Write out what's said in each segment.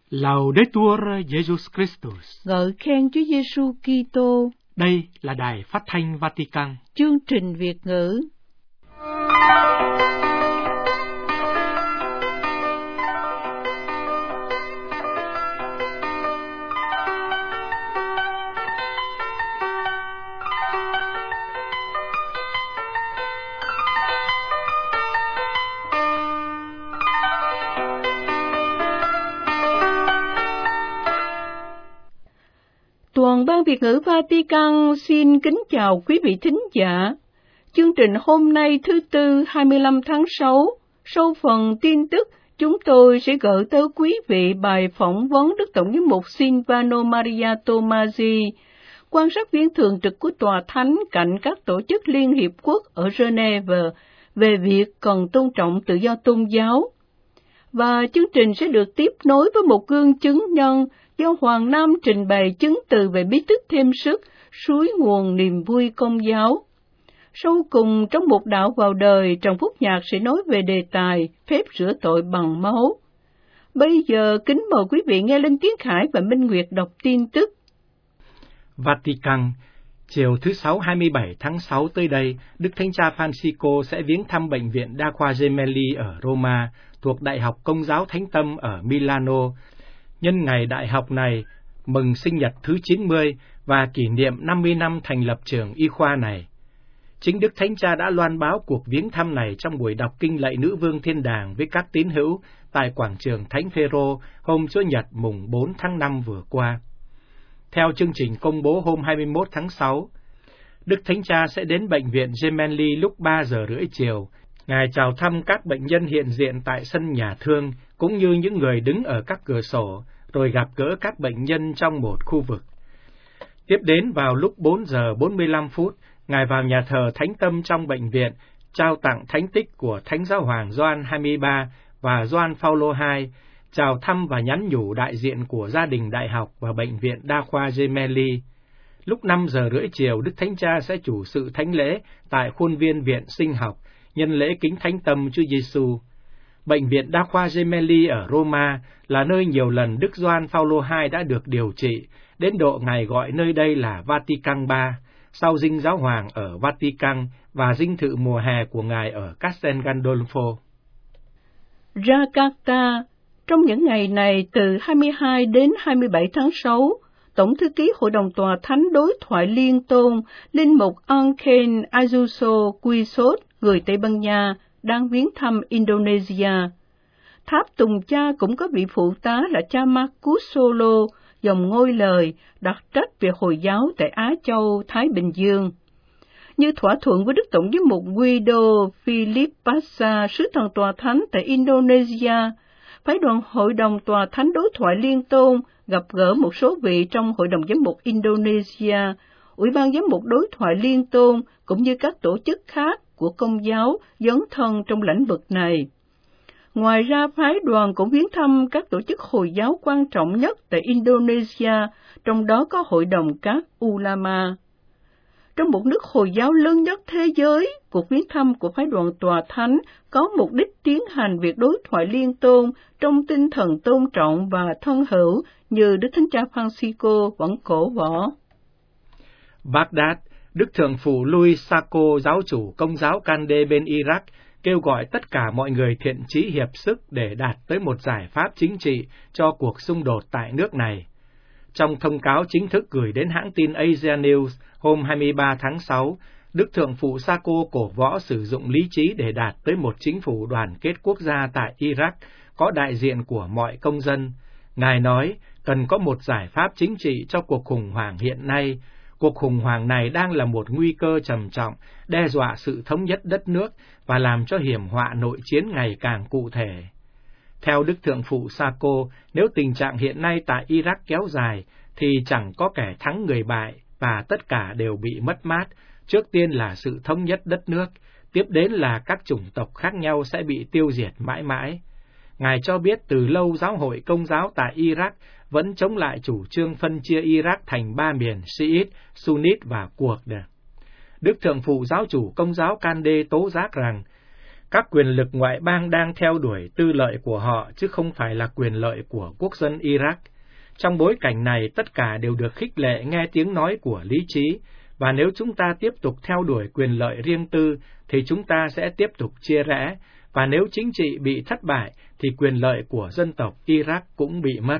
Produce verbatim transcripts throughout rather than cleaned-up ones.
Laudetur Jesus Christus. Ngợi khen Chúa Giêsu Kitô. Đây là Đài Phát thanh Vatican. Chương trình Việt ngữ. Toàn ban Việt ngữ Vatican xin kính chào quý vị thính giả. Chương trình hôm nay thứ Tư hai mươi lăm tháng sáu, sau phần tin tức, chúng tôi sẽ gửi tới quý vị bài phỏng vấn Đức Tổng giám mục Silvano Maria Tomasi, quan sát viên thường trực của Tòa Thánh cạnh các tổ chức Liên Hiệp Quốc ở Geneva về việc cần tôn trọng tự do tôn giáo. Và chương trình sẽ được tiếp nối với một gương chứng nhân do Hoàng Nam trình bày chứng từ về bí tích thêm sức, suối nguồn niềm vui công giáo. Sau cùng, trong một đạo vào đời, Trần Phúc Nhạc sẽ nói về đề tài phép rửa tội bằng máu. Bây giờ, kính mời quý vị nghe Linh Tiến Khải và Minh Nguyệt đọc tin tức. Vatican, chiều thứ Sáu hai mươi bảy tháng sáu tới đây, Đức Thánh Cha Francisco sẽ viếng thăm Bệnh viện Đa khoa Gemelli ở Roma, thuộc Đại học Công giáo Thánh Tâm ở Milano, nhân ngày đại học này mừng sinh nhật thứ chín mươi và kỷ niệm năm mươi năm thành lập trường y khoa này. Chính Đức Thánh Cha đã loan báo cuộc viếng thăm này trong buổi đọc kinh lạy Nữ Vương Thiên Đàng với các tín hữu tại quảng trường Thánh Phêrô hôm Chủ nhật mùng bốn tháng năm vừa qua. Theo chương trình công bố hôm hai mươi mốt tháng sáu, Đức Thánh Cha sẽ đến bệnh viện Gemelli lúc ba giờ rưỡi chiều. Ngài chào thăm các bệnh nhân hiện diện tại sân nhà thương, cũng như những người đứng ở các cửa sổ, rồi gặp gỡ các bệnh nhân trong một khu vực. Tiếp đến vào lúc bốn giờ bốn mươi lăm phút, Ngài vào nhà thờ Thánh Tâm trong bệnh viện, trao tặng thánh tích của Thánh Giáo Hoàng Gioan hai mươi ba và Gioan Phaolô hai, chào thăm và nhắn nhủ đại diện của gia đình đại học và bệnh viện Đa khoa Gemelli. Lúc năm giờ rưỡi chiều, Đức Thánh Cha sẽ chủ sự thánh lễ tại khuôn viên Viện Sinh học, nhân lễ kính Thánh Tâm Chúa Giêsu. Bệnh viện Đa khoa Gemelli ở Roma là nơi nhiều lần Đức Gioan Phaolô hai đã được điều trị, đến độ Ngài gọi nơi đây là Vatican ba, sau dinh giáo hoàng ở Vatican và dinh thự mùa hè của Ngài ở Castel Gandolfo. Jakarta, trong những ngày này từ hai mươi hai đến hai mươi bảy tháng sáu, Tổng thư ký Hội đồng Tòa Thánh Đối thoại Liên Tôn, Linh mục Angel Ayuso Quisot, người Tây Ban Nha, đang viếng thăm Indonesia. Tháp Tùng Cha cũng có vị phụ tá là cha Marcus Solo, dòng ngôi lời, đặc trách về Hồi giáo tại Á Châu, Thái Bình Dương. Như thỏa thuận với Đức Tổng giám mục Guido Philippasa, sứ thần Tòa Thánh tại Indonesia, phái đoàn Hội đồng Tòa Thánh Đối thoại Liên Tôn gặp gỡ một số vị trong Hội đồng Giám mục Indonesia, Ủy ban Giám mục Đối thoại Liên Tôn, cũng như các tổ chức khác của Công giáo dấn thân trong lĩnh vực này. Ngoài ra, phái đoàn cũng viếng thăm các tổ chức Hồi giáo quan trọng nhất tại Indonesia, trong đó có Hội đồng các Ulama. Trong một nước Hồi giáo lớn nhất thế giới, cuộc viếng thăm của phái đoàn Tòa Thánh có mục đích tiến hành việc đối thoại liên tôn trong tinh thần tôn trọng và thân hữu như Đức Thánh Cha Francisco vẫn cổ võ. Baghdad, Đức Thượng phụ Louis Sacco, giáo chủ Công giáo Kande bên Iraq, kêu gọi tất cả mọi người thiện chí hiệp sức để đạt tới một giải pháp chính trị cho cuộc xung đột tại nước này. Trong thông cáo chính thức gửi đến hãng tin Asia News hôm hai mươi ba tháng sáu, Đức Thượng phụ Sacco cổ võ sử dụng lý trí để đạt tới một chính phủ đoàn kết quốc gia tại Iraq, có đại diện của mọi công dân. Ngài nói, cần có một giải pháp chính trị cho cuộc khủng hoảng hiện nay. Cuộc khủng hoảng này đang là một nguy cơ trầm trọng, đe dọa sự thống nhất đất nước và làm cho hiểm họa nội chiến ngày càng cụ thể. Theo Đức Thượng phụ Sacco, nếu tình trạng hiện nay tại Iraq kéo dài, thì chẳng có kẻ thắng người bại và tất cả đều bị mất mát. Trước tiên là sự thống nhất đất nước, tiếp đến là các chủng tộc khác nhau sẽ bị tiêu diệt mãi mãi. Ngài cho biết từ lâu giáo hội Công giáo tại Iraq vẫn chống lại chủ trương phân chia Iraq thành ba miền Shiite, Sunnit và Kurd. Đức Thượng phụ giáo chủ Công giáo Kande tố giác rằng, Các quyền lực ngoại bang đang theo đuổi tư lợi của họ chứ không phải là quyền lợi của quốc dân Iraq. Trong bối cảnh này, tất cả đều được khích lệ nghe tiếng nói của lý trí, và nếu chúng ta tiếp tục theo đuổi quyền lợi riêng tư, thì chúng ta sẽ tiếp tục chia rẽ, và nếu chính trị bị thất bại, thì quyền lợi của dân tộc Iraq cũng bị mất.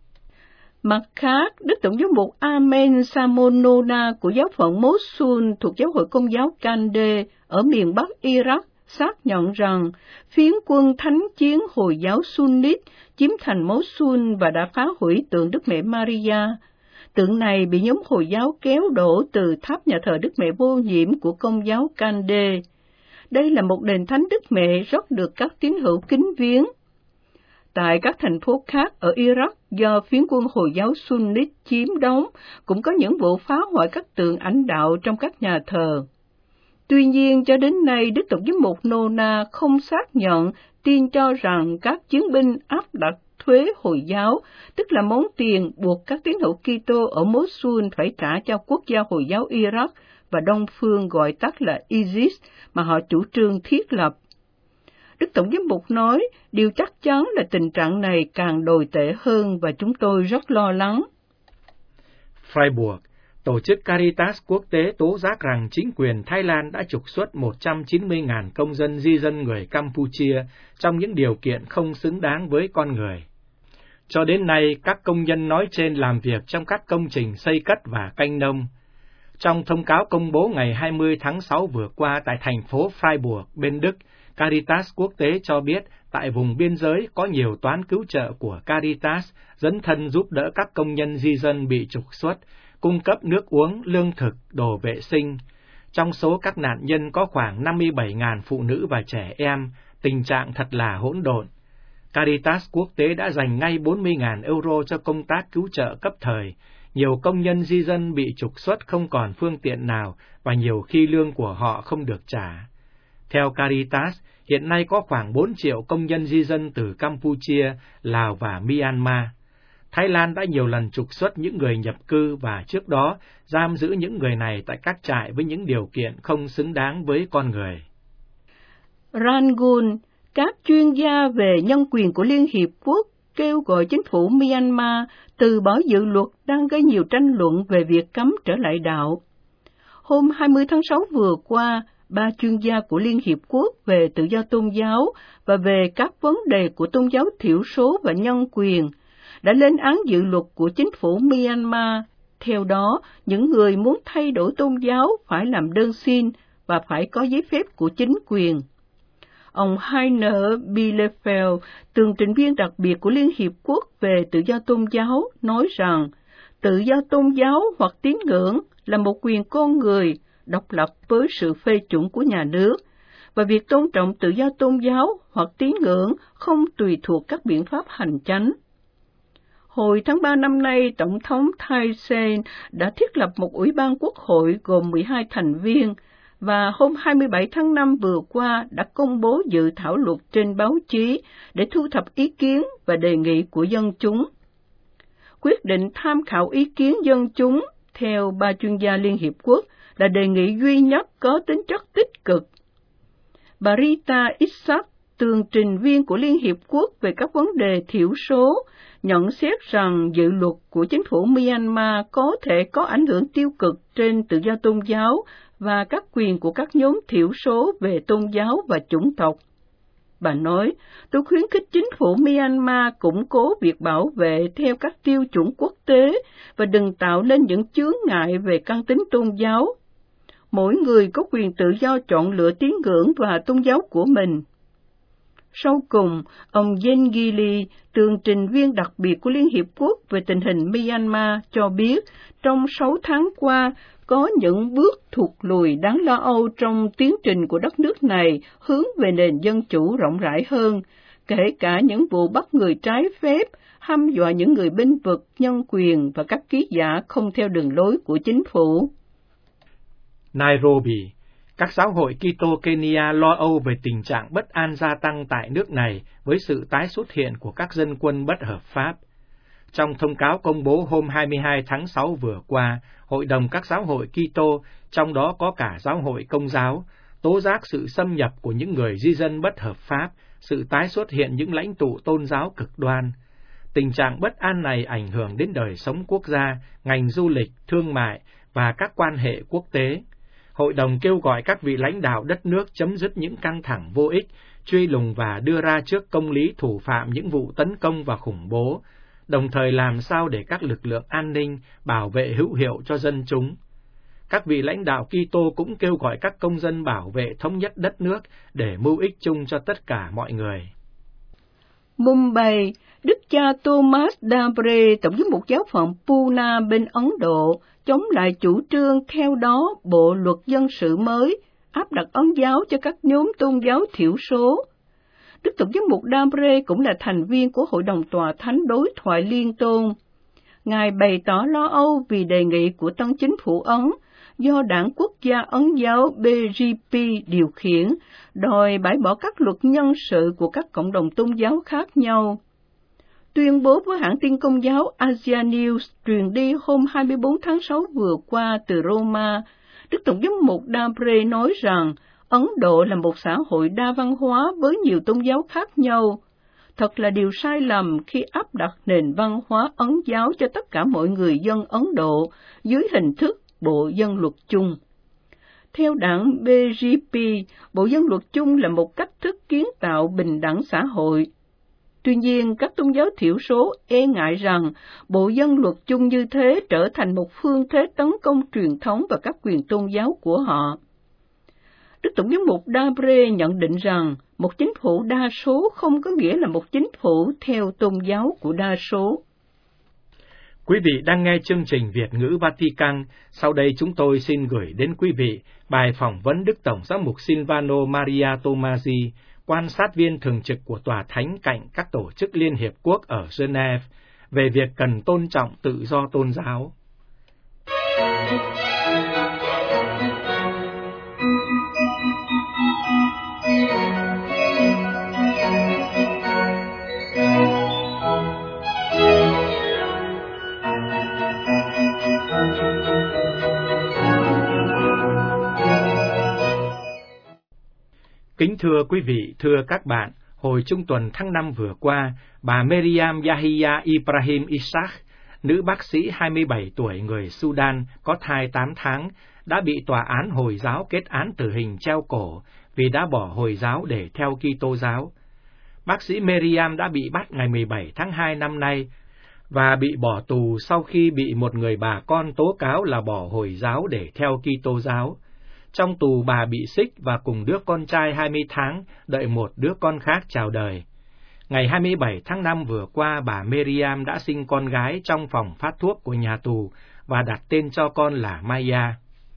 Mặt khác, Đức Tổng giám mục Amen Samonona của giáo phận Mosul thuộc Giáo hội Công giáo Kande ở miền Bắc Iraq xác nhận rằng phiến quân thánh chiến Hồi giáo Sunnit chiếm thành Mosul và đã phá hủy tượng Đức Mẹ Maria. Tượng này bị nhóm Hồi giáo kéo đổ từ tháp nhà thờ Đức Mẹ Vô Nhiễm của Công giáo Kande. Đây là một đền thánh Đức Mẹ rất được các tín hữu kính viếng. Tại các thành phố khác ở Iraq do phiến quân Hồi giáo Sunnit chiếm đóng, cũng có những vụ phá hoại các tượng ảnh đạo trong các nhà thờ. Tuy nhiên, cho đến nay, Đức Tổng giám mục Nona không xác nhận tin cho rằng các chiến binh áp đặt thuế Hồi giáo, tức là món tiền buộc các tín hữu Kitô ở Mosul phải trả cho quốc gia Hồi giáo Iraq và Đông Phương gọi tắt là ISIS mà họ chủ trương thiết lập. Đức Tổng giám mục nói, điều chắc chắn là tình trạng này càng tồi tệ hơn và chúng tôi rất lo lắng. Freiburg, tổ chức Caritas quốc tế tố giác rằng chính quyền Thái Lan đã trục xuất một trăm chín mươi nghìn công dân di dân người Campuchia trong những điều kiện không xứng đáng với con người. Cho đến nay, các công nhân nói trên làm việc trong các công trình xây cất và canh nông. Trong thông cáo công bố ngày hai mươi tháng sáu vừa qua tại thành phố Freiburg, bên Đức, Caritas quốc tế cho biết tại vùng biên giới có nhiều toán cứu trợ của Caritas dấn thân giúp đỡ các công nhân di dân bị trục xuất, cung cấp nước uống, lương thực, đồ vệ sinh. Trong số các nạn nhân có khoảng năm mươi bảy nghìn phụ nữ và trẻ em, tình trạng thật là hỗn độn. Caritas quốc tế đã dành ngay bốn mươi nghìn euro cho công tác cứu trợ cấp thời. Nhiều công nhân di dân bị trục xuất không còn phương tiện nào và nhiều khi lương của họ không được trả. Theo Caritas, hiện nay có khoảng bốn triệu công nhân di dân từ Campuchia, Lào và Myanmar. Thái Lan đã nhiều lần trục xuất những người nhập cư và trước đó giam giữ những người này tại các trại với những điều kiện không xứng đáng với con người. Rangoon, các chuyên gia về nhân quyền của Liên Hiệp Quốc kêu gọi chính phủ Myanmar từ bỏ dự luật đang gây nhiều tranh luận về việc cấm trở lại đạo. Hôm hai mươi tháng sáu vừa qua, ba chuyên gia của Liên Hiệp Quốc về tự do tôn giáo và về các vấn đề của tôn giáo thiểu số và nhân quyền đã lên án dự luật của chính phủ Myanmar. Theo đó, những người muốn thay đổi tôn giáo phải làm đơn xin và phải có giấy phép của chính quyền. Ông Heiner Bielefeld, tường trình viên đặc biệt của Liên Hiệp Quốc về tự do tôn giáo, nói rằng tự do tôn giáo hoặc tín ngưỡng là một quyền con người độc lập với sự phê chuẩn của nhà nước, và việc tôn trọng tự do tôn giáo hoặc tín ngưỡng không tùy thuộc các biện pháp hành chánh. Hồi tháng ba năm nay, Tổng thống Thein Sein đã thiết lập một ủy ban quốc hội gồm mười hai thành viên, và hôm hai mươi bảy tháng năm vừa qua đã công bố dự thảo luật trên báo chí để thu thập ý kiến và đề nghị của dân chúng. Quyết định tham khảo ý kiến dân chúng, theo ba chuyên gia Liên Hiệp Quốc, là đề nghị duy nhất có tính chất tích cực. Bà Rita Isaac, tường trình viên của Liên Hiệp Quốc về các vấn đề thiểu số, nhận xét rằng dự luật của chính phủ Myanmar có thể có ảnh hưởng tiêu cực trên tự do tôn giáo và các quyền của các nhóm thiểu số về tôn giáo và chủng tộc. Bà nói, tôi khuyến khích chính phủ Myanmar củng cố việc bảo vệ theo các tiêu chuẩn quốc tế và đừng tạo nên những chướng ngại về căn tính tôn giáo. Mỗi người có quyền tự do chọn lựa tín ngưỡng và tôn giáo của mình. Sau cùng, ông Jen Gili, tường trình viên đặc biệt của Liên Hiệp Quốc về tình hình Myanmar, cho biết trong sáu tháng qua, có những bước thụt lùi đáng lo âu trong tiến trình của đất nước này hướng về nền dân chủ rộng rãi hơn, kể cả những vụ bắt người trái phép, hăm dọa những người bênh vực nhân quyền và các ký giả không theo đường lối của chính phủ. Nairobi, các giáo hội Kitô Kenya lo âu về tình trạng bất an gia tăng tại nước này với sự tái xuất hiện của các dân quân bất hợp pháp. Trong thông cáo công bố hôm hai mươi hai tháng sáu vừa qua, Hội đồng các giáo hội Kitô, trong đó có cả giáo hội Công giáo, tố giác sự xâm nhập của những người di dân bất hợp pháp, sự tái xuất hiện những lãnh tụ tôn giáo cực đoan. Tình trạng bất an này ảnh hưởng đến đời sống quốc gia, ngành du lịch, thương mại và các quan hệ quốc tế. Hội đồng kêu gọi các vị lãnh đạo đất nước chấm dứt những căng thẳng vô ích, truy lùng và đưa ra trước công lý thủ phạm những vụ tấn công và khủng bố, đồng thời làm sao để các lực lượng an ninh bảo vệ hữu hiệu cho dân chúng. Các vị lãnh đạo Kitô cũng kêu gọi các công dân bảo vệ thống nhất đất nước để mưu ích chung cho tất cả mọi người. Mumbai, Đức cha Thomas Dambre, Tổng giám mục giáo phận Pune bên Ấn Độ, chống lại chủ trương theo đó bộ luật dân sự mới, áp đặt ấn giáo cho các nhóm tôn giáo thiểu số. Đức Tổng giám mục Dambre cũng là thành viên của Hội đồng Tòa Thánh Đối thoại Liên tôn. Ngài bày tỏ lo âu vì đề nghị của tân chính phủ Ấn, do Đảng Quốc gia Ấn giáo B J P điều khiển, đòi bãi bỏ các luật nhân sự của các cộng đồng tôn giáo khác nhau. Tuyên bố với hãng tin công giáo Asia News truyền đi hôm hai mươi bốn tháng sáu vừa qua từ Roma, Đức Tổng giám mục Dambre nói rằng Ấn Độ là một xã hội đa văn hóa với nhiều tôn giáo khác nhau. Thật là điều sai lầm khi áp đặt nền văn hóa Ấn giáo cho tất cả mọi người dân Ấn Độ dưới hình thức Bộ Dân Luật chung. Theo đảng B J P, Bộ Dân Luật chung là một cách thức kiến tạo bình đẳng xã hội. Tuy nhiên, các tôn giáo thiểu số e ngại rằng Bộ Dân Luật chung như thế trở thành một phương thế tấn công truyền thống và các quyền tôn giáo của họ. Đức Tổng giám mục Dambre nhận định rằng một chính phủ đa số không có nghĩa là một chính phủ theo tôn giáo của đa số. Quý vị đang nghe chương trình Việt ngữ Vatican. Sau đây chúng tôi xin gửi đến quý vị bài phỏng vấn Đức Tổng giám mục Silvano Maria Tomasi, quan sát viên thường trực của Tòa Thánh cạnh các tổ chức Liên Hiệp Quốc ở Geneva, về việc cần tôn trọng tự do tôn giáo. Kính thưa quý vị, thưa các bạn, hồi trung tuần tháng năm vừa qua, bà Meriam Yahya Ibrahim Ishaq, nữ bác sĩ hai mươi bảy tuổi người Sudan có thai tám tháng, đã bị tòa án Hồi giáo kết án tử hình treo cổ vì đã bỏ Hồi giáo để theo Kitô giáo. Bác sĩ Meriam đã bị bắt ngày mười bảy tháng hai năm nay và bị bỏ tù sau khi bị một người bà con tố cáo là bỏ Hồi giáo để theo Kitô giáo. Trong tù bà bị xích và cùng đứa con trai hai mươi tháng đợi một đứa con khác chào đời. Ngày hai mươi bảy tháng năm vừa qua, bà Meriam đã sinh con gái trong phòng phát thuốc của nhà tù và đặt tên cho con là Maya.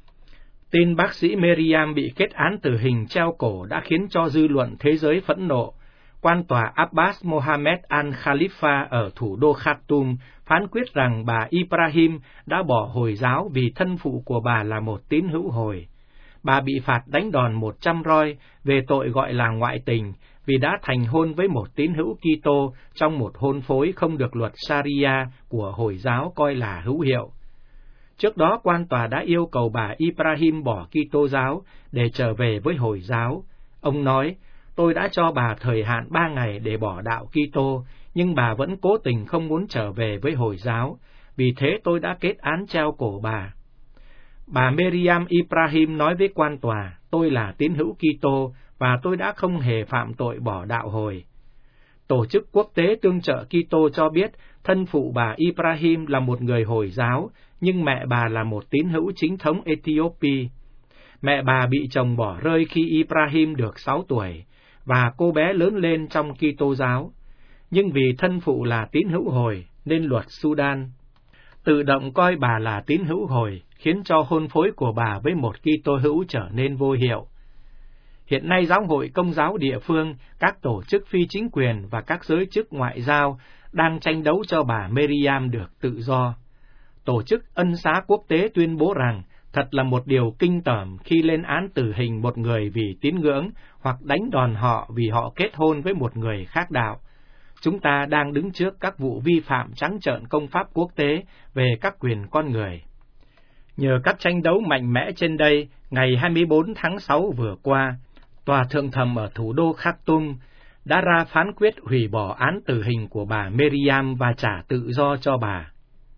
Tin bác sĩ Meriam bị kết án tử hình treo cổ đã khiến cho dư luận thế giới phẫn nộ. Quan tòa Abbas Mohammed al-Khalifa ở thủ đô Khartoum phán quyết rằng bà Ibrahim đã bỏ Hồi giáo vì thân phụ của bà là một tín hữu Hồi. Bà bị phạt đánh đòn một trăm roi về tội gọi là ngoại tình vì đã thành hôn với một tín hữu Kitô trong một hôn phối không được luật Sharia của Hồi giáo coi là hữu hiệu. Trước đó, quan tòa đã yêu cầu bà Ibrahim bỏ Kitô giáo để trở về với Hồi giáo. Ông nói, tôi đã cho bà thời hạn ba ngày để bỏ đạo Kitô, nhưng bà vẫn cố tình không muốn trở về với Hồi giáo, vì thế tôi đã kết án treo cổ bà. Bà Meriam Ibrahim nói với quan tòa, tôi là tín hữu Kitô và tôi đã không hề phạm tội bỏ đạo Hồi. Tổ chức quốc tế tương trợ Kitô cho biết thân phụ bà Ibrahim là một người Hồi giáo, nhưng mẹ bà là một tín hữu chính thống Ethiopia. Mẹ bà bị chồng bỏ rơi khi Ibrahim được sáu tuổi, và cô bé lớn lên trong Kitô giáo. Nhưng vì thân phụ là tín hữu Hồi, nên luật Sudan tự động coi bà là tín hữu Hồi, khiến cho hôn phối của bà với một Kitô hữu trở nên vô hiệu. Hiện nay giáo hội Công giáo địa phương, các tổ chức phi chính quyền và các giới chức ngoại giao đang tranh đấu cho bà Meriam được tự do. Tổ chức Ân xá Quốc tế tuyên bố rằng thật là một điều kinh tởm khi lên án tử hình một người vì tín ngưỡng hoặc đánh đòn họ vì họ kết hôn với một người khác đạo. Chúng ta đang đứng trước các vụ vi phạm trắng trợn công pháp quốc tế về các quyền con người. Nhờ các tranh đấu mạnh mẽ trên đây, ngày hai mươi bốn tháng sáu vừa qua, Tòa Thượng thẩm ở thủ đô Khartoum đã ra phán quyết hủy bỏ án tử hình của bà Meriam và trả tự do cho bà.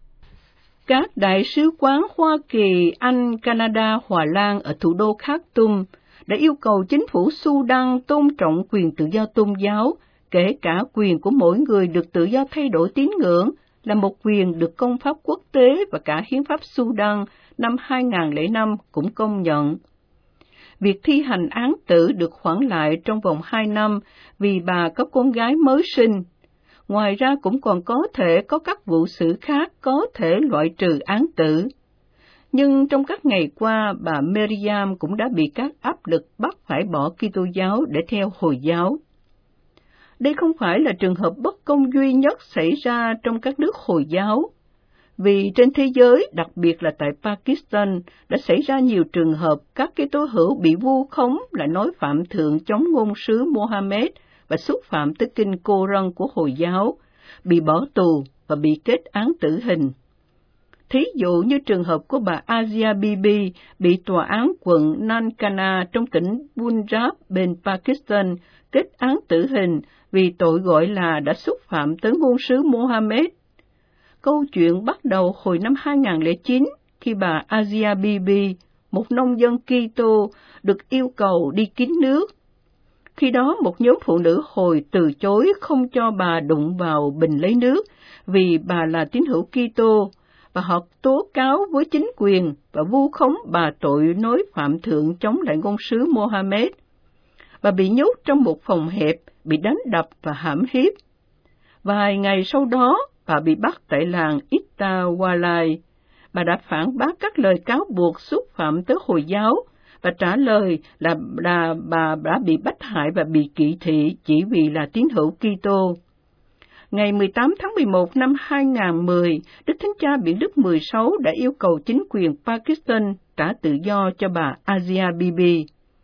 Các đại sứ quán Hoa Kỳ, Anh, Canada, Hòa Lan ở thủ đô Khartoum đã yêu cầu chính phủ Sudan tôn trọng quyền tự do tôn giáo, kể cả quyền của mỗi người được tự do thay đổi tín ngưỡng, là một quyền được công pháp quốc tế và cả hiến pháp Sudan năm hai nghìn không trăm lẻ năm cũng công nhận. Việc thi hành án tử được hoãn lại trong vòng hai năm vì bà có con gái mới sinh. Ngoài ra cũng còn có thể có các vụ xử khác có thể loại trừ án tử. Nhưng trong các ngày qua, bà Meriam cũng đã bị các áp lực bắt phải bỏ Kitô giáo để theo Hồi giáo. Đây không phải là trường hợp bất công duy nhất xảy ra trong các nước Hồi giáo, vì trên thế giới, đặc biệt là tại Pakistan, đã xảy ra nhiều trường hợp các Kitô hữu bị vu khống là nói phạm thượng chống ngôn sứ Mohammed và xúc phạm tới kinh Cô-rân của Hồi giáo, bị bỏ tù và bị kết án tử hình. Thí dụ như trường hợp của bà Asia Bibi bị tòa án quận Nankana trong tỉnh Punjab bên Pakistan kết án tử hình vì tội gọi là đã xúc phạm tới ngôn sứ Mohammed. Câu chuyện bắt đầu hồi năm hai nghìn không trăm lẻ chín khi bà Asia Bibi, một nông dân Kitô, được yêu cầu đi kín nước. Khi đó một nhóm phụ nữ Hồi từ chối không cho bà đụng vào bình lấy nước vì bà là tín hữu Kitô, và họ tố cáo với chính quyền và vu khống bà tội nói phạm thượng chống lại ngôn sứ Mohammed. Bà bị nhốt trong một phòng hẹp, bị đánh đập và hãm hiếp. Vài ngày sau đó, bà bị bắt tại làng Ittawalai. Bà đã phản bác các lời cáo buộc xúc phạm tới Hồi giáo và trả lời là, là bà đã bị bách hại và bị kỵ thị chỉ vì là tín hữu Kitô. Ngày mười tám tháng mười một năm hai nghìn không trăm mười, Đức Thánh Cha Biển Đức mười sáu đã yêu cầu chính quyền Pakistan trả tự do cho bà Asia Bibi.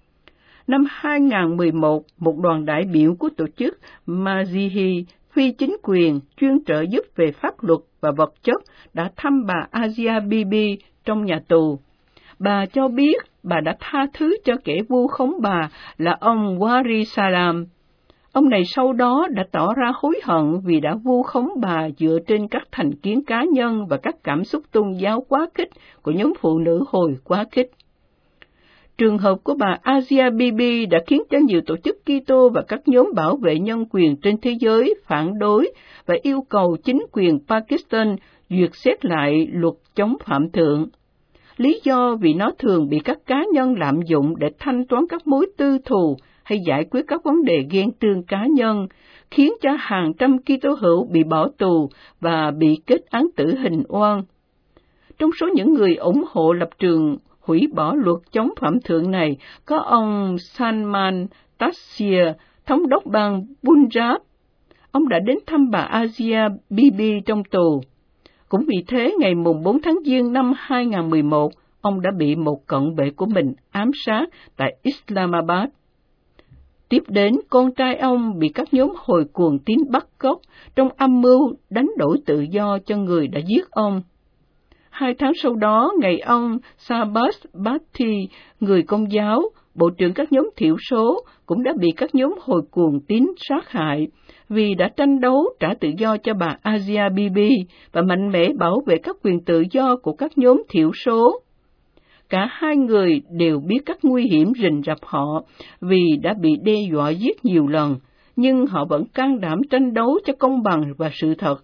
Năm hai nghìn không trăm mười một, một đoàn đại biểu của tổ chức Mazihi phi chính quyền chuyên trợ giúp về pháp luật và vật chất đã thăm bà Asia Bibi trong nhà tù. Bà cho biết bà đã tha thứ cho kẻ vu khống bà là ông Wari Salam. Ông này sau đó đã tỏ ra hối hận vì đã vu khống bà dựa trên các thành kiến cá nhân và các cảm xúc tôn giáo quá khích của nhóm phụ nữ Hồi quá khích. Trường hợp của bà Asia Bibi đã khiến cho nhiều tổ chức Kitô và các nhóm bảo vệ nhân quyền trên thế giới phản đối và yêu cầu chính quyền Pakistan duyệt xét lại luật chống phạm thượng. Lý do vì nó thường bị các cá nhân lạm dụng để thanh toán các mối tư thù hay giải quyết các vấn đề ghen tương cá nhân, khiến cho hàng trăm Kitô hữu bị bỏ tù và bị kết án tử hình oan. Trong số những người ủng hộ lập trường hủy bỏ luật chống phạm thượng này có ông Salman Taseer, thống đốc bang Punjab. Ông đã đến thăm bà Asia Bibi trong tù. Cũng vì thế, ngày mùng bốn tháng Giêng năm hai nghìn không trăm mười một, ông đã bị một cận vệ của mình ám sát tại Islamabad. Tiếp đến, con trai ông bị các nhóm Hồi cuồng tín bắt cóc trong âm mưu đánh đổi tự do cho người đã giết ông. Hai tháng sau đó, ngày ông Shahbaz Bhatti, người Công giáo, bộ trưởng các nhóm thiểu số, cũng đã bị các nhóm Hồi cuồng tín sát hại vì đã tranh đấu trả tự do cho bà Asia Bibi và mạnh mẽ bảo vệ các quyền tự do của các nhóm thiểu số. Cả hai người đều biết các nguy hiểm rình rập họ vì đã bị đe dọa giết nhiều lần, nhưng họ vẫn can đảm tranh đấu cho công bằng và sự thật.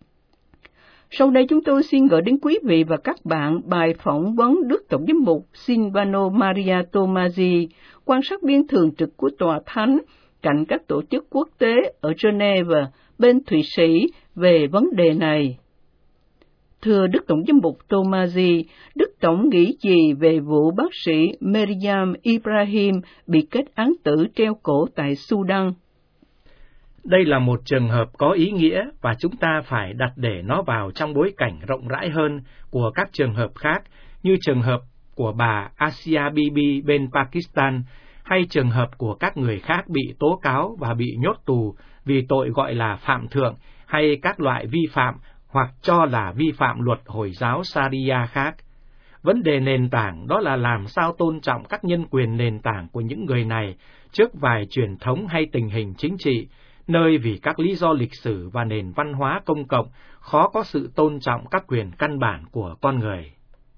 Sau đây chúng tôi xin gửi đến quý vị và các bạn bài phỏng vấn Đức Tổng giám mục Silvano Maria Tomasi, quan sát viên thường trực của Tòa Thánh cạnh các tổ chức quốc tế ở Geneva, bên Thụy Sĩ về vấn đề này. Thưa Đức Tổng giám mục Tomasi, Đức Tổng nghĩ gì về vụ bác sĩ Meriam Ibrahim bị kết án tử treo cổ tại Sudan? Đây là một trường hợp có ý nghĩa và chúng ta phải đặt để nó vào trong bối cảnh rộng rãi hơn của các trường hợp khác, như trường hợp của bà Asia Bibi bên Pakistan, hay trường hợp của các người khác bị tố cáo và bị nhốt tù vì tội gọi là phạm thượng hay các loại vi phạm hoặc cho là vi phạm luật Hồi giáo Sharia khác. Vấn đề nền tảng đó là làm sao tôn trọng các nhân quyền nền tảng của những người này trước vài truyền thống hay tình hình chính trị, nơi vì các lý do lịch sử và nền văn hóa công cộng khó có sự tôn trọng các quyền căn bản của con người.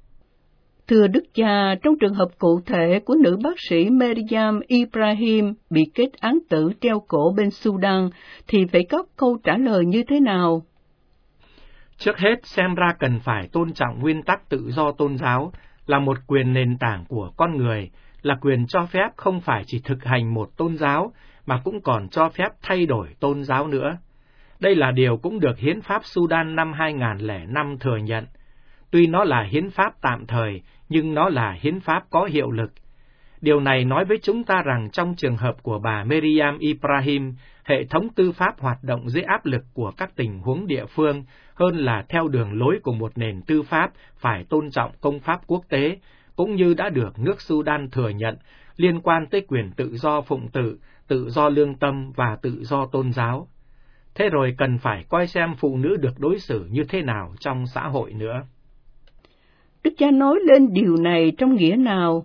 Thưa Đức cha, trong trường hợp cụ thể của nữ bác sĩ Meriam Ibrahim bị kết án tử treo cổ bên Sudan, thì phải có câu trả lời như thế nào? Trước hết, xem ra cần phải tôn trọng nguyên tắc tự do tôn giáo là một quyền nền tảng của con người, là quyền cho phép không phải chỉ thực hành một tôn giáo, mà cũng còn cho phép thay đổi tôn giáo nữa. Đây là điều cũng được Hiến pháp Sudan năm hai nghìn không trăm lẻ năm thừa nhận. Tuy nó là hiến pháp tạm thời, nhưng nó là hiến pháp có hiệu lực. Điều này nói với chúng ta rằng trong trường hợp của bà Meriam Ibrahim, hệ thống tư pháp hoạt động dưới áp lực của các tình huống địa phương hơn là theo đường lối của một nền tư pháp phải tôn trọng công pháp quốc tế, cũng như đã được nước Sudan thừa nhận liên quan tới quyền tự do phụng tự, tự do lương tâm và tự do tôn giáo. Thế rồi cần phải coi xem phụ nữ được đối xử như thế nào trong xã hội nữa. Đức cha nói lên điều này trong nghĩa nào?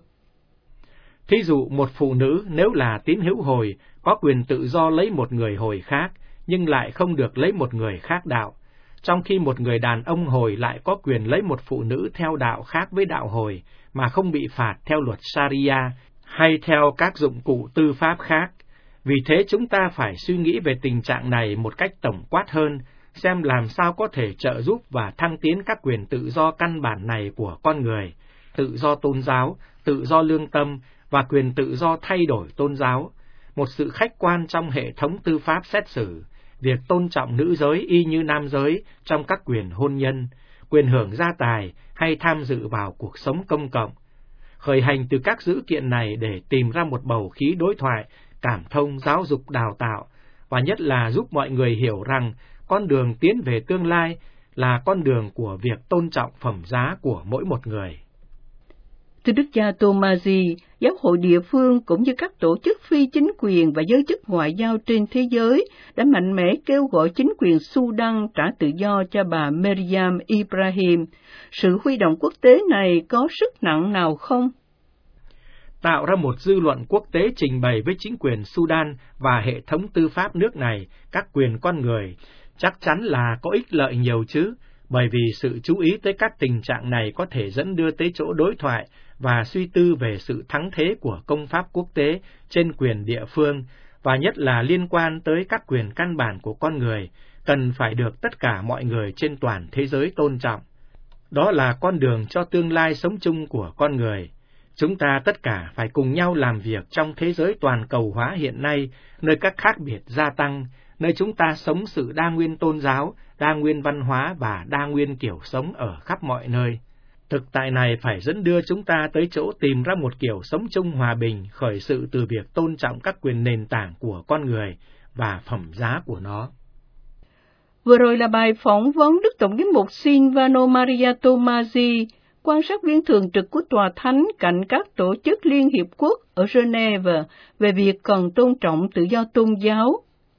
Thí dụ một phụ nữ nếu là tín hữu hồi có quyền tự do lấy một người hồi khác, nhưng lại không được lấy một người khác đạo, trong khi một người đàn ông hồi lại có quyền lấy một phụ nữ theo đạo khác với đạo hồi mà không bị phạt theo luật Sharia hay theo các dụng cụ tư pháp khác. Vì thế chúng ta phải suy nghĩ về tình trạng này một cách tổng quát hơn, xem làm sao có thể trợ giúp và thăng tiến các quyền tự do căn bản này của con người, tự do tôn giáo, tự do lương tâm và quyền tự do thay đổi tôn giáo, một sự khách quan trong hệ thống tư pháp xét xử, việc tôn trọng nữ giới y như nam giới trong các quyền hôn nhân, quyền hưởng gia tài hay tham dự vào cuộc sống công cộng. Khởi hành từ các dữ kiện này để tìm ra một bầu khí đối thoại, cảm thông, giáo dục, đào tạo, và nhất là giúp mọi người hiểu rằng con đường tiến về tương lai là con đường của việc tôn trọng phẩm giá của mỗi một người. Thưa Đức cha Tomaji, giáo hội địa phương cũng như các tổ chức phi chính quyền và giới chức ngoại giao trên thế giới đã mạnh mẽ kêu gọi chính quyền Sudan trả tự do cho bà Meriam Ibrahim. Sự huy động quốc tế này có sức nặng nào không? Tạo ra một dư luận quốc tế trình bày với chính quyền Sudan và hệ thống tư pháp nước này các quyền con người chắc chắn là có ích lợi nhiều chứ, bởi vì sự chú ý tới các tình trạng này có thể dẫn đưa tới chỗ đối thoại và suy tư về sự thắng thế của công pháp quốc tế trên quyền địa phương, và nhất là liên quan tới các quyền căn bản của con người, cần phải được tất cả mọi người trên toàn thế giới tôn trọng. Đó là con đường cho tương lai sống chung của con người. Chúng ta tất cả phải cùng nhau làm việc trong thế giới toàn cầu hóa hiện nay, nơi các khác biệt gia tăng, nơi chúng ta sống sự đa nguyên tôn giáo, đa nguyên văn hóa và đa nguyên kiểu sống ở khắp mọi nơi. Thực tại này phải dẫn đưa chúng ta tới chỗ tìm ra một kiểu sống chung hòa bình, khởi sự từ việc tôn trọng các quyền nền tảng của con người và phẩm giá của nó. Vừa rồi là bài phỏng vấn Đức Tổng giám mục Silvano Maria Tomaji, quan sát viên thường trực của Tòa Thánh cạnh các tổ chức Liên Hiệp Quốc ở Geneva về việc cần tôn trọng tự do tôn giáo.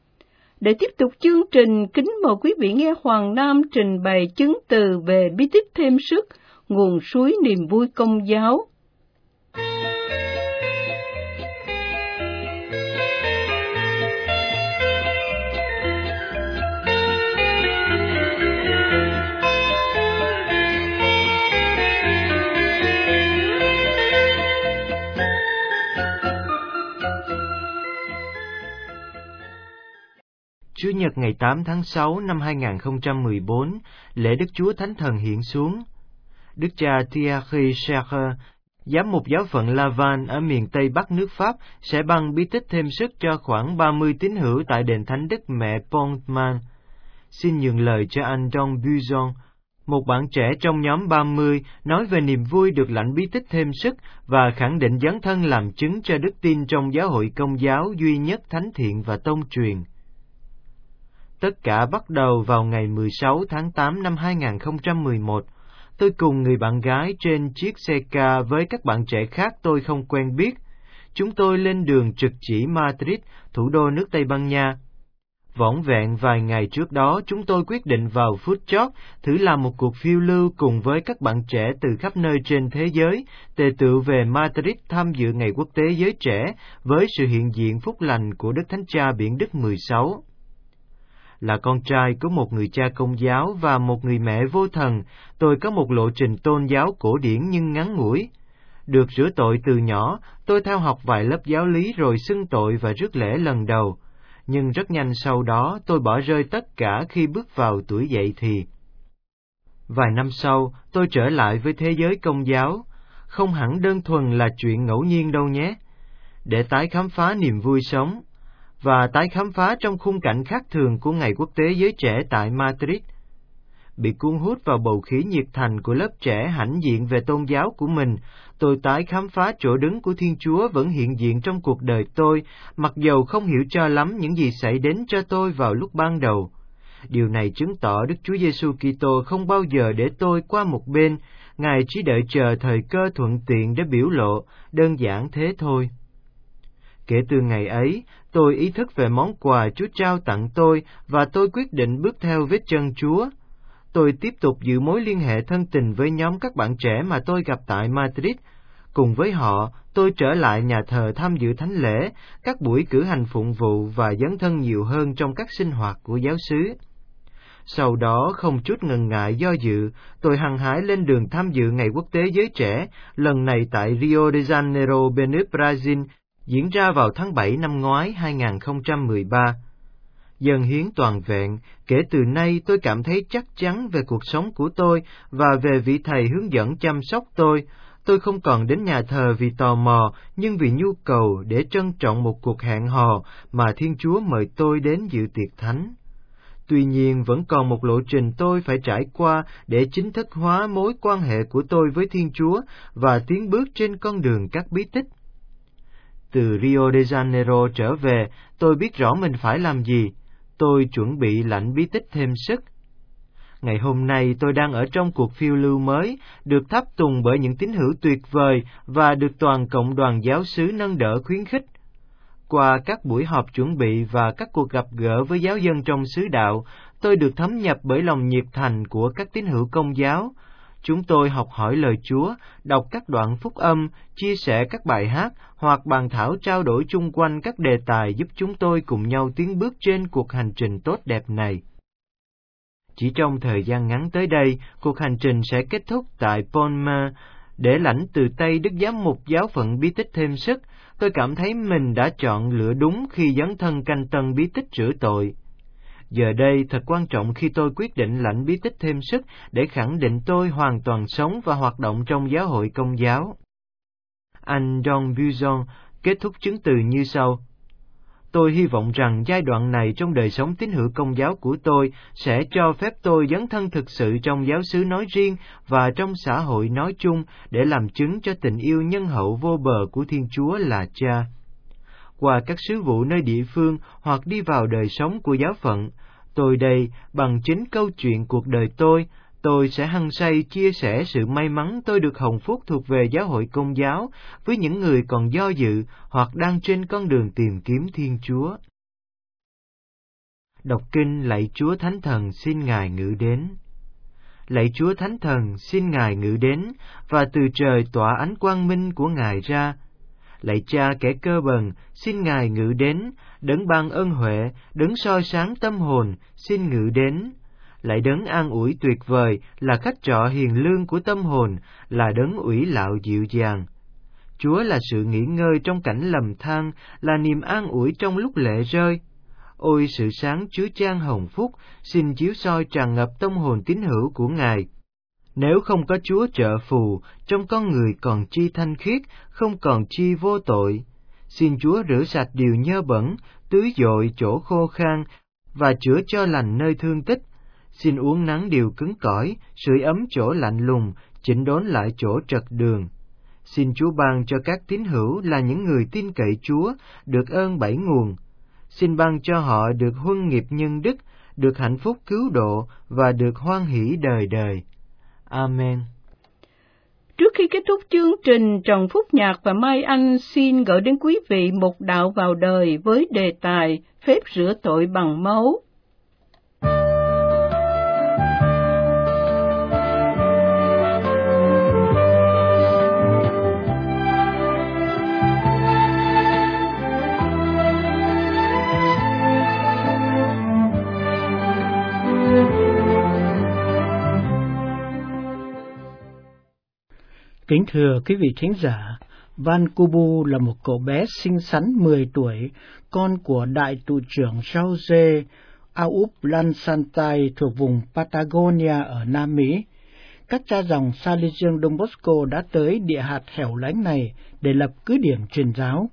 Để tiếp tục chương trình, kính mời quý vị nghe Hoàng Nam trình bày chứng từ về bí tích thêm sức, nguồn suối niềm vui công giáo. Chủ nhật ngày tám tháng sáu năm hai nghìn không trăm mười bốn, lễ Đức Chúa Thánh Thần hiện xuống. Đức cha Thierry Cherche, giám mục giáo phận Laval ở miền Tây Bắc nước Pháp, sẽ ban bí tích thêm sức cho khoảng ba mươi tín hữu tại đền Thánh Đức Mẹ Pontman. Xin nhường lời cho anh Don Buzon, một bạn trẻ trong nhóm ba mươi, nói về niềm vui được lãnh bí tích thêm sức và khẳng định dấn thân làm chứng cho đức tin trong giáo hội Công giáo duy nhất thánh thiện và tông truyền. Tất cả bắt đầu vào ngày mười sáu tháng tám năm hai nghìn không trăm mười một. Tôi cùng người bạn gái trên chiếc xe ca với các bạn trẻ khác tôi không quen biết. Chúng tôi lên đường trực chỉ Madrid, thủ đô nước Tây Ban Nha. Vỏn vẹn vài ngày trước đó, chúng tôi quyết định vào Footjog thử làm một cuộc phiêu lưu cùng với các bạn trẻ từ khắp nơi trên thế giới, tề tựu về Madrid tham dự Ngày Quốc tế Giới Trẻ với sự hiện diện phúc lành của Đức Thánh Cha Biển Đức mười sáu. Là con trai của một người cha Công giáo và một người mẹ vô thần, tôi có một lộ trình tôn giáo cổ điển nhưng ngắn ngủi. Được rửa tội từ nhỏ, tôi theo học vài lớp giáo lý rồi xưng tội và rước lễ lần đầu. Nhưng rất nhanh sau đó tôi bỏ rơi tất cả khi bước vào tuổi dậy thì. Vài năm sau, tôi trở lại với thế giới Công giáo, không hẳn đơn thuần là chuyện ngẫu nhiên đâu nhé, để tái khám phá niềm vui sống, và tái khám phá trong khung cảnh khác thường của Ngày Quốc tế Giới Trẻ tại Madrid. Bị cuốn hút vào bầu khí nhiệt thành của lớp trẻ hãnh diện về tôn giáo của mình, tôi tái khám phá chỗ đứng của Thiên Chúa vẫn hiện diện trong cuộc đời tôi, mặc dầu không hiểu cho lắm những gì xảy đến cho tôi vào lúc ban đầu. Điều này chứng tỏ Đức Chúa Giêsu Kitô không bao giờ để tôi qua một bên, Ngài chỉ đợi chờ thời cơ thuận tiện để biểu lộ, đơn giản thế thôi. Kể từ ngày ấy, tôi ý thức về món quà Chúa trao tặng tôi và tôi quyết định bước theo vết chân Chúa. Tôi tiếp tục giữ mối liên hệ thân tình với nhóm các bạn trẻ mà tôi gặp tại Madrid. Cùng với họ, tôi trở lại nhà thờ tham dự thánh lễ, các buổi cử hành phụng vụ và dấn thân nhiều hơn trong các sinh hoạt của giáo xứ. Sau đó, không chút ngần ngại do dự, tôi hăng hái lên đường tham dự Ngày Quốc tế Giới Trẻ, lần này tại Rio de Janeiro, bên nước Brazil, diễn ra vào tháng bảy năm ngoái hai nghìn không trăm mười ba. Dần hiến toàn vẹn, kể từ nay tôi cảm thấy chắc chắn về cuộc sống của tôi và về vị thầy hướng dẫn chăm sóc tôi. Tôi không còn đến nhà thờ vì tò mò, nhưng vì nhu cầu để trân trọng một cuộc hẹn hò mà Thiên Chúa mời tôi đến dự tiệc thánh. Tuy nhiên, vẫn còn một lộ trình tôi phải trải qua để chính thức hóa mối quan hệ của tôi với Thiên Chúa và tiến bước trên con đường các bí tích. Từ Rio de Janeiro trở về, tôi biết rõ mình phải làm gì. Tôi chuẩn bị lãnh bí tích thêm sức. Ngày hôm nay tôi đang ở trong cuộc phiêu lưu mới, được tháp tùng bởi những tín hữu tuyệt vời và được toàn cộng đoàn giáo xứ nâng đỡ khuyến khích. Qua các buổi họp chuẩn bị và các cuộc gặp gỡ với giáo dân trong xứ đạo, tôi được thấm nhập bởi lòng nhiệt thành của các tín hữu Công giáo. Chúng tôi học hỏi lời Chúa, đọc các đoạn phúc âm, chia sẻ các bài hát hoặc bàn thảo trao đổi chung quanh các đề tài giúp chúng tôi cùng nhau tiến bước trên cuộc hành trình tốt đẹp này. Chỉ trong thời gian ngắn tới đây, cuộc hành trình sẽ kết thúc tại Palma. Để lãnh từ tay Đức Giám mục giáo phận bí tích thêm sức, tôi cảm thấy mình đã chọn lựa đúng khi dấn thân canh tân bí tích rửa tội. Giờ đây thật quan trọng khi tôi quyết định lãnh bí tích thêm sức để khẳng định tôi hoàn toàn sống và hoạt động trong giáo hội Công giáo. Anh Don Buzon kết thúc chứng từ như sau: Tôi hy vọng rằng giai đoạn này trong đời sống tín hữu Công giáo của tôi sẽ cho phép tôi dấn thân thực sự trong giáo xứ nói riêng và trong xã hội nói chung để làm chứng cho tình yêu nhân hậu vô bờ của Thiên Chúa là Cha. Qua các sứ vụ nơi địa phương hoặc đi vào đời sống của giáo phận, tôi đây, bằng chính câu chuyện cuộc đời tôi, tôi sẽ hăng say chia sẻ sự may mắn tôi được hồng phúc thuộc về giáo hội Công giáo với những người còn do dự hoặc đang trên con đường tìm kiếm Thiên Chúa. Đọc kinh lạy Chúa Thánh Thần, xin Ngài ngự đến. Lạy Chúa Thánh Thần, xin Ngài ngự đến và từ trời tỏa ánh quang minh của Ngài ra. Lạy Cha kẻ cơ bần, xin Ngài ngự đến, đấng ban ân huệ, đấng soi sáng tâm hồn, xin ngự đến. Lạy đấng an ủi tuyệt vời, là khách trọ hiền lương của tâm hồn, là đấng ủy lạo dịu dàng. Chúa là sự nghỉ ngơi trong cảnh lầm than, là niềm an ủi trong lúc lệ rơi. Ôi sự sáng chứa chan hồng phúc, xin chiếu soi tràn ngập tâm hồn tín hữu của Ngài. Nếu không có Chúa trợ phù, trong con người còn chi thanh khiết, không còn chi vô tội. Xin Chúa rửa sạch điều nhơ bẩn, tưới dội chỗ khô khan, và chữa cho lành nơi thương tích. Xin uống nắng điều cứng cỏi, sưởi ấm chỗ lạnh lùng, chỉnh đốn lại chỗ trật đường. Xin Chúa ban cho các tín hữu là những người tin cậy Chúa, được ơn bảy nguồn. Xin ban cho họ được huân nghiệp nhân đức, được hạnh phúc cứu độ và được hoan hỷ đời đời. Amen. Trước khi kết thúc chương trình, Trần Phúc Nhạc và Mai Anh xin gửi đến quý vị một đạo vào đời với đề tài phép rửa tội bằng máu. Kính thưa quý vị thính giả, Van Kubu là một cậu bé xinh xắn mười tuổi, con của đại tù trưởng Jose Aup Lansantai thuộc vùng Patagonia ở Nam Mỹ. Các cha dòng Salesian Don Bosco đã tới địa hạt hẻo lánh này để lập cứ điểm truyền giáo.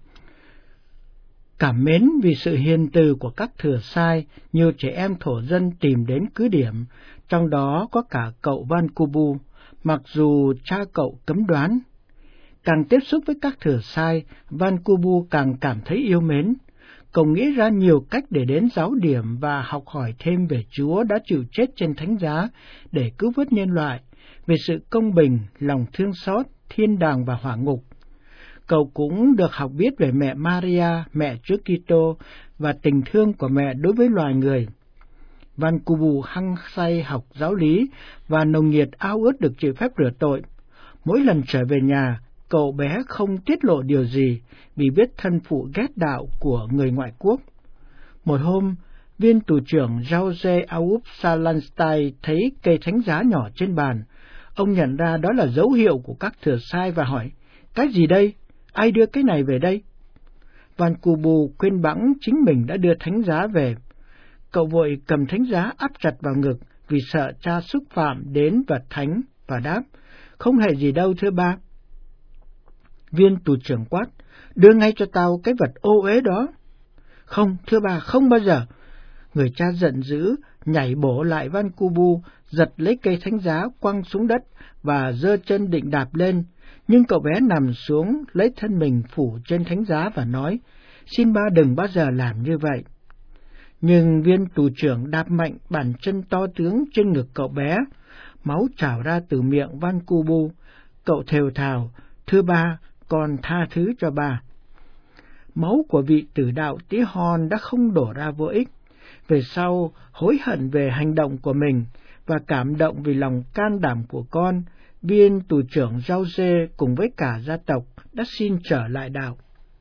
Cảm mến vì sự hiền từ của các thừa sai, nhiều trẻ em thổ dân tìm đến cứ điểm, trong đó có cả cậu Van Kubu. Mặc dù cha cậu cấm đoán, càng tiếp xúc với các thừa sai, Van Kubu càng cảm thấy yêu mến. Cậu nghĩ ra nhiều cách để đến giáo điểm và học hỏi thêm về Chúa đã chịu chết trên thánh giá để cứu vớt nhân loại, về sự công bình, lòng thương xót, thiên đàng và hỏa ngục. Cậu cũng được học biết về mẹ Maria, mẹ Chúa Kitô và tình thương của mẹ đối với loài người. Van Kubu hăng say học giáo lý và nồng nhiệt ao ước được chịu phép rửa tội. Mỗi lần trở về nhà, cậu bé không tiết lộ điều gì vì biết thân phụ ghét đạo của người ngoại quốc. Một hôm, viên tù trưởng Jose Aup Salanstein thấy cây thánh giá nhỏ trên bàn. Ông nhận ra đó là dấu hiệu của các thừa sai và hỏi, cái gì đây? Ai đưa cái này về đây? Van Kubu quên bẵng chính mình đã đưa thánh giá về. Cậu vội cầm thánh giá áp chặt vào ngực vì sợ cha xúc phạm đến vật thánh và đáp, không hề gì đâu thưa ba. Viên tù trưởng quát, đưa ngay cho tao cái vật ô uế đó. Không, thưa bà, không bao giờ. Người cha giận dữ, nhảy bổ lại Van Kubu, giật lấy cây thánh giá quăng xuống đất và giơ chân định đạp lên. Nhưng cậu bé nằm xuống, lấy thân mình phủ trên thánh giá và nói, xin ba đừng bao giờ làm như vậy. Nhưng viên tù trưởng đạp mạnh bàn chân to tướng trên ngực cậu bé, máu trào ra từ miệng Van Kubu. Cậu thều thào, thưa ba, con tha thứ cho ba. Máu của vị tử đạo tí hon đã không đổ ra vô ích. Về sau, hối hận về hành động của mình và cảm động vì lòng can đảm của con, viên tù trưởng Jose cùng với cả gia tộc đã xin trở lại đạo.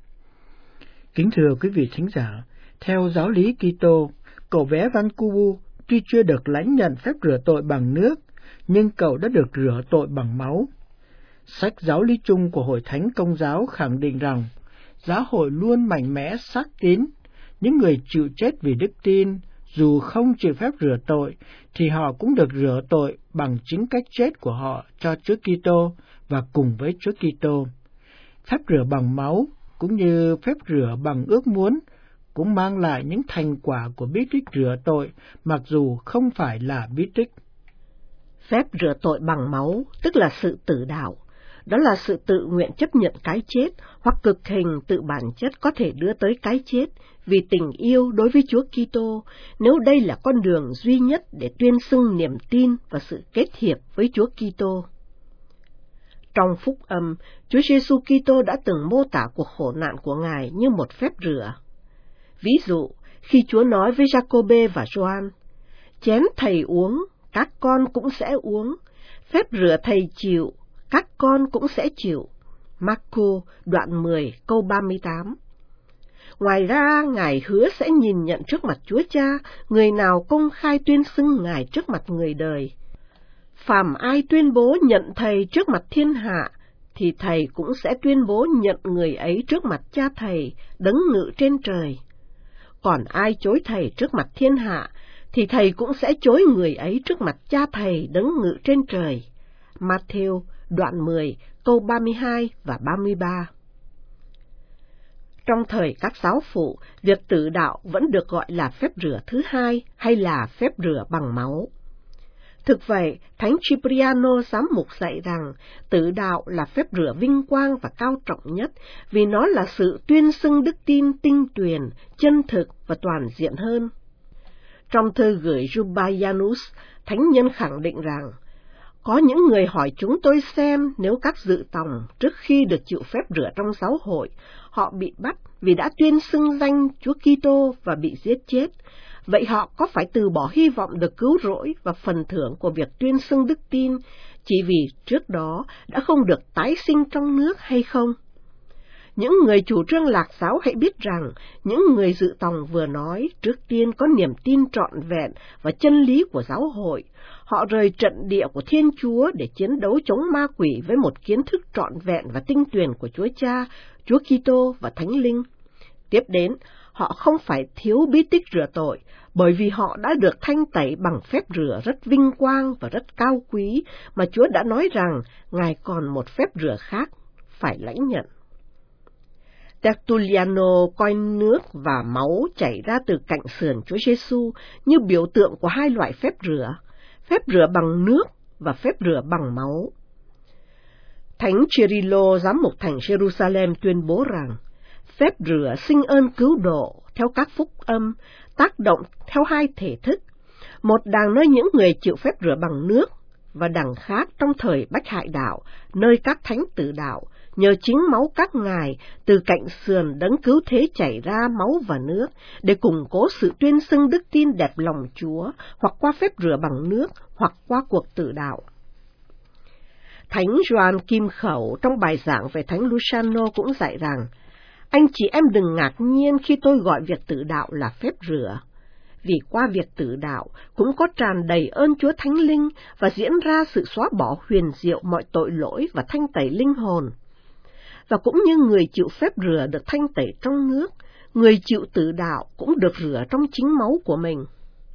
Kính thưa quý vị thính giả, theo giáo lý Kitô, cậu bé Van Kubu tuy chưa được lãnh nhận phép rửa tội bằng nước, nhưng cậu đã được rửa tội bằng máu. Sách giáo lý chung của Hội Thánh Công giáo khẳng định rằng, giáo hội luôn mạnh mẽ xác tín, những người chịu chết vì đức tin, dù không chịu phép rửa tội, thì họ cũng được rửa tội bằng chính cách chết của họ cho Chúa Kitô và cùng với Chúa Kitô. Phép rửa bằng máu, cũng như phép rửa bằng ước muốn, cũng mang lại những thành quả của bí tích rửa tội, mặc dù không phải là bí tích. Phép rửa tội bằng máu, tức là sự tử đạo. Đó là sự tự nguyện chấp nhận cái chết, hoặc cực hình tự bản chất có thể đưa tới cái chết, vì tình yêu đối với Chúa Kitô, nếu đây là con đường duy nhất để tuyên xưng niềm tin và sự kết hiệp với Chúa Kitô. Trong Phúc Âm, Chúa Giêsu Kitô đã từng mô tả cuộc khổ nạn của Ngài như một phép rửa. Ví dụ, khi Chúa nói với Giacôbê và Gioan, chén thầy uống, các con cũng sẽ uống, phép rửa thầy chịu, các con cũng sẽ chịu. Marco đoạn mười câu ba mươi tám. Ngoài ra, Ngài hứa sẽ nhìn nhận trước mặt Chúa Cha người nào công khai tuyên xưng Ngài trước mặt người đời. Phàm ai tuyên bố nhận Thầy trước mặt thiên hạ, thì Thầy cũng sẽ tuyên bố nhận người ấy trước mặt Cha Thầy, đấng ngự trên trời. Còn ai chối Thầy trước mặt thiên hạ, thì Thầy cũng sẽ chối người ấy trước mặt Cha Thầy, đấng ngự trên trời. Matthew đoạn mười câu ba mươi hai và ba mươi ba. Trong thời các giáo phụ, việc tử đạo vẫn được gọi là phép rửa thứ hai hay là phép rửa bằng máu. Thực vậy, Thánh Cipriano giám mục dạy rằng tử đạo là phép rửa vinh quang và cao trọng nhất vì nó là sự tuyên xưng đức tin tinh tuyền, chân thực và toàn diện hơn. Trong thư gửi Jubayanus, Thánh nhân khẳng định rằng Có những người hỏi chúng tôi xem nếu các dự tòng trước khi được chịu phép rửa trong giáo hội, họ bị bắt vì đã tuyên xưng danh Chúa Kitô và bị giết chết, vậy họ có phải từ bỏ hy vọng được cứu rỗi và phần thưởng của việc tuyên xưng đức tin chỉ vì trước đó đã không được tái sinh trong nước hay không? Những người chủ trương lạc giáo hãy biết rằng những người dự tòng vừa nói trước tiên có niềm tin trọn vẹn và chân lý của giáo hội. Họ rời trận địa của Thiên Chúa để chiến đấu chống ma quỷ với một kiến thức trọn vẹn và tinh tuyền của Chúa Cha, Chúa Kitô và Thánh Linh. Tiếp đến, họ không phải thiếu bí tích rửa tội, bởi vì họ đã được thanh tẩy bằng phép rửa rất vinh quang và rất cao quý, mà Chúa đã nói rằng Ngài còn một phép rửa khác phải lãnh nhận. Tertulliano coi nước và máu chảy ra từ cạnh sườn Chúa Giêsu như biểu tượng của hai loại phép rửa, phép rửa bằng nước và phép rửa bằng máu. Thánh Cyrilo, giám mục thành Jerusalem, tuyên bố rằng phép rửa sinh ơn cứu độ theo các phúc âm tác động theo hai thể thức, một đằng nơi những người chịu phép rửa bằng nước và đằng khác trong thời Bách Hại Đạo, nơi các thánh tử đạo nhờ chính máu các ngài từ cạnh sườn đấng cứu thế chảy ra máu và nước để củng cố sự tuyên xưng đức tin đẹp lòng Chúa, hoặc qua phép rửa bằng nước hoặc qua cuộc tử đạo. Thánh Gioan Kim Khẩu trong bài giảng về Thánh Luciano cũng dạy rằng: anh chị em đừng ngạc nhiên khi tôi gọi việc tử đạo là phép rửa, vì qua việc tử đạo cũng có tràn đầy ơn Chúa Thánh Linh và diễn ra sự xóa bỏ huyền diệu mọi tội lỗi và thanh tẩy linh hồn. Và cũng như người chịu phép rửa được thanh tẩy trong nước, người chịu tử đạo cũng được rửa trong chính máu của mình.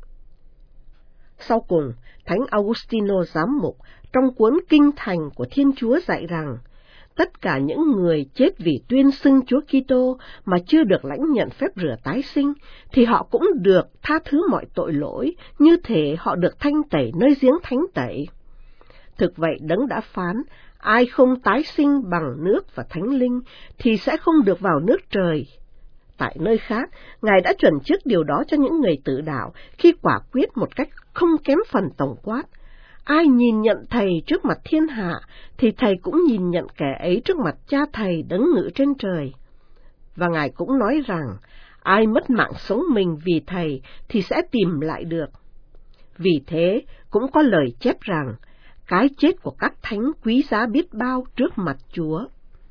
Sau cùng, Thánh Augustino giám mục trong cuốn Kinh Thành của Thiên Chúa dạy rằng tất cả những người chết vì tuyên xưng Chúa Kitô mà chưa được lãnh nhận phép rửa tái sinh, thì họ cũng được tha thứ mọi tội lỗi, như thể họ được thanh tẩy nơi giếng thánh tẩy. Thực vậy, Đấng đã phán, ai không tái sinh bằng nước và Thánh Linh thì sẽ không được vào nước trời. Tại nơi khác, Ngài đã chuẩn trước điều đó cho những người tử đạo khi quả quyết một cách không kém phần tổng quát: ai nhìn nhận Thầy trước mặt thiên hạ, thì Thầy cũng nhìn nhận kẻ ấy trước mặt Cha Thầy đấng ngự trên trời. Và Ngài cũng nói rằng, ai mất mạng sống mình vì Thầy thì sẽ tìm lại được. Vì thế, cũng có lời chép rằng, cái chết của các thánh quý giá biết bao trước mặt Chúa.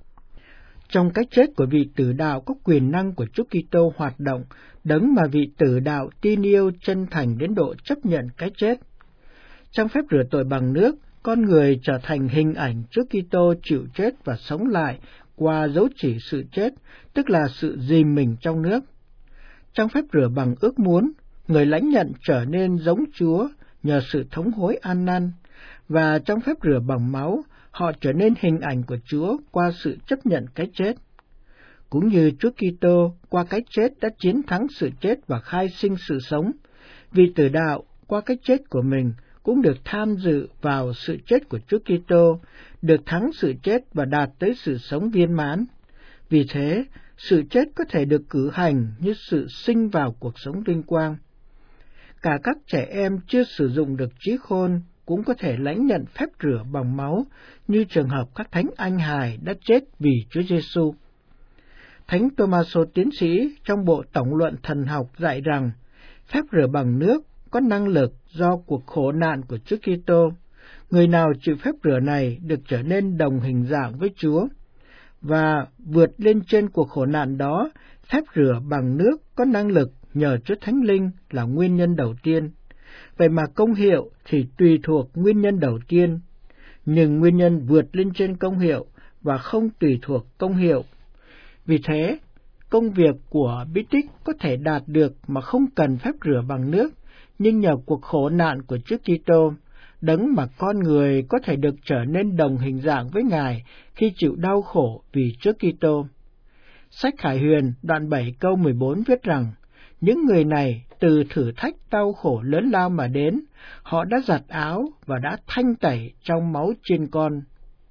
Trong cái chết của vị tử đạo có quyền năng của Chúa Kitô hoạt động, đấng mà vị tử đạo tin yêu chân thành đến độ chấp nhận cái chết. Trong phép rửa tội bằng nước, con người trở thành hình ảnh Chúa Kitô chịu chết và sống lại qua dấu chỉ sự chết, tức là sự dìm mình trong nước. Trong phép rửa bằng ước muốn, người lãnh nhận trở nên giống Chúa nhờ sự thống hối ăn năn, và trong phép rửa bằng máu, họ trở nên hình ảnh của Chúa qua sự chấp nhận cái chết. Cũng như Chúa Kitô qua cái chết đã chiến thắng sự chết và khai sinh sự sống, vị tử đạo qua cái chết của mình cũng được tham dự vào sự chết của Chúa Kitô, được thắng sự chết và đạt tới sự sống viên mãn. Vì thế, sự chết có thể được cử hành như sự sinh vào cuộc sống vinh quang. Cả các trẻ em chưa sử dụng được trí khôn cũng có thể lãnh nhận phép rửa bằng máu, như trường hợp các thánh anh hài đã chết vì Chúa Giêsu. Thánh Thomaso tiến sĩ trong bộ Tổng luận thần học dạy rằng phép rửa bằng nước có năng lực do cuộc khổ nạn của Chúa Kitô. Người nào chịu phép rửa này được trở nên đồng hình dạng với Chúa, và vượt lên trên cuộc khổ nạn đó, phép rửa bằng nước có năng lực nhờ Chúa Thánh Linh là nguyên nhân đầu tiên. Vậy mà công hiệu thì tùy thuộc nguyên nhân đầu tiên, nhưng nguyên nhân vượt lên trên công hiệu và không tùy thuộc công hiệu. Vì thế, công việc của bí tích có thể đạt được mà không cần phép rửa bằng nước, nhưng nhờ cuộc khổ nạn của Chúa Kitô, đấng mà con người có thể được trở nên đồng hình dạng với Ngài khi chịu đau khổ vì Chúa Kitô. Sách Khải Huyền đoạn bảy câu mười bốn viết rằng, những người này từ thử thách đau khổ lớn lao mà đến, họ đã giặt áo và đã thanh tẩy trong máu chiên con.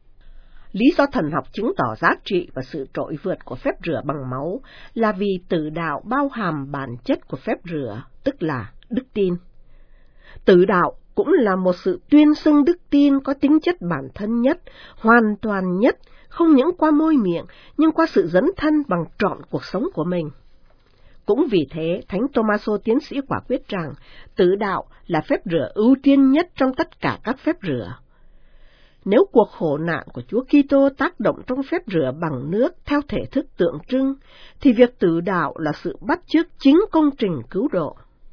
Lý do thần học chứng tỏ giá trị và sự trội vượt của phép rửa bằng máu là vì tử đạo bao hàm bản chất của phép rửa, tức là đức tin. Tử đạo cũng là một sự tuyên xưng đức tin có tính chất bản thân nhất, hoàn toàn nhất, không những qua môi miệng, nhưng qua sự dấn thân bằng trọn cuộc sống của mình. Cũng vì thế, Thánh Tô-ma-sô tiến sĩ quả quyết rằng, tự đạo là phép rửa ưu tiên nhất trong tất cả các phép rửa. Nếu cuộc khổ nạn của Chúa Kitô tác động trong phép rửa bằng nước theo thể thức tượng trưng, thì việc tự đạo là sự bắt chước chính công trình cứu độ.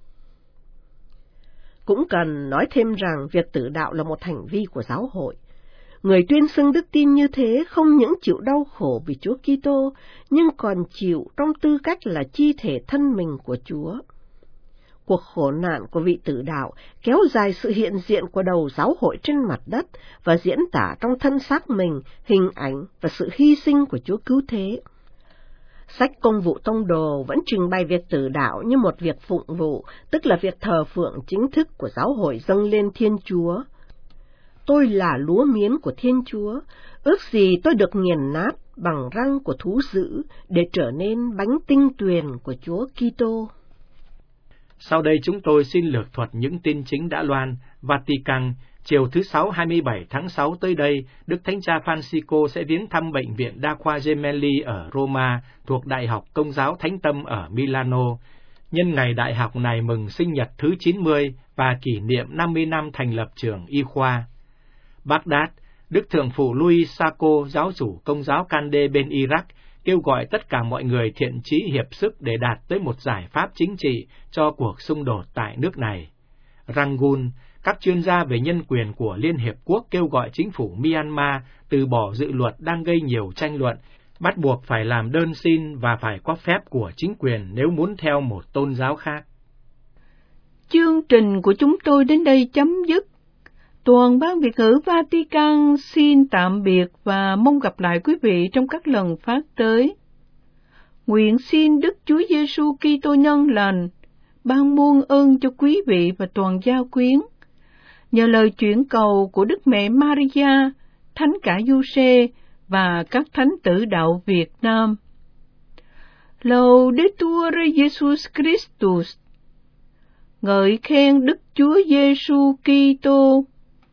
Cũng cần nói thêm rằng việc tự đạo là một hành vi của giáo hội. Người tuyên xưng đức tin như thế không những chịu đau khổ vì Chúa Kitô, nhưng còn chịu trong tư cách là chi thể thân mình của Chúa. Cuộc khổ nạn của vị tử đạo kéo dài sự hiện diện của đầu giáo hội trên mặt đất và diễn tả trong thân xác mình hình ảnh và sự hy sinh của Chúa cứu thế. Sách Công vụ Tông Đồ vẫn trình bày việc tử đạo như một việc phụng vụ, tức là việc thờ phượng chính thức của giáo hội dâng lên Thiên Chúa. Tôi là lúa miến của Thiên Chúa, ước gì tôi được nghiền nát bằng răng của thú dữ để trở nên bánh tinh tuyền của Chúa Kitô. Sau đây chúng tôi xin lược thuật những tin chính đã loan. Vatican, chiều thứ Sáu hai mươi bảy tháng sáu tới đây, Đức Thánh Cha Francisco sẽ viếng thăm Bệnh viện Đa khoa Gemelli ở Roma, thuộc Đại học Công giáo Thánh Tâm ở Milano. Nhân ngày đại học này mừng sinh nhật thứ chín mươi và kỷ niệm năm mươi năm thành lập trường y khoa. Baghdad, Đức Thượng phụ Louis Sacco, giáo chủ Công giáo Kande bên Iraq, kêu gọi tất cả mọi người thiện chí hiệp sức để đạt tới một giải pháp chính trị cho cuộc xung đột tại nước này. Rangoon, các chuyên gia về nhân quyền của Liên Hiệp Quốc kêu gọi chính phủ Myanmar từ bỏ dự luật đang gây nhiều tranh luận, bắt buộc phải làm đơn xin và phải có phép của chính quyền nếu muốn theo một tôn giáo khác. Chương trình của chúng tôi đến đây chấm dứt. Toàn ban Việt ngữ Vatican xin tạm biệt và mong gặp lại quý vị trong các lần phát tới. Nguyện xin Đức Chúa Giêsu Kitô nhân lành ban muôn ơn cho quý vị và toàn gia quyến. Nhờ lời chuyển cầu của Đức Mẹ Maria, Thánh cả Giuse và các thánh tử đạo Việt Nam. Laudetur Jesus Christus. Ngợi khen Đức Chúa Giêsu Kitô.